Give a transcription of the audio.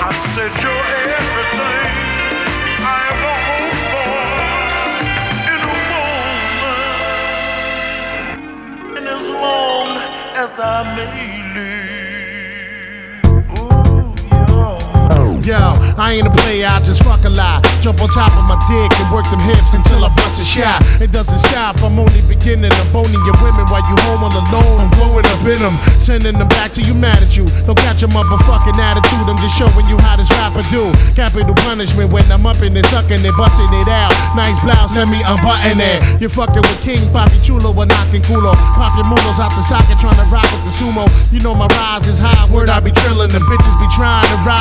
I said you're everything I ever hoped for in a woman, and as long as I may live, ooh, yo, I ain't a player, I just fuck a lot. Jump on top of my dick and work them hips until I bust a shot. It doesn't stop, I'm only beginning. I'm boning your women while you home all alone. I'm blowing up in them, sending them back till you mad at you. Don't catch a motherfucking attitude, I'm just showing you how this rapper do. Capital punishment when I'm up in it, sucking it, busting it out. Nice blouse, let me unbutton it. You're fucking with King Papi Chulo or knocking culo. Pop your mulos out the socket, trying to rock with the sumo. You know my rise is high, word I be trillin'. The bitches be trying to ride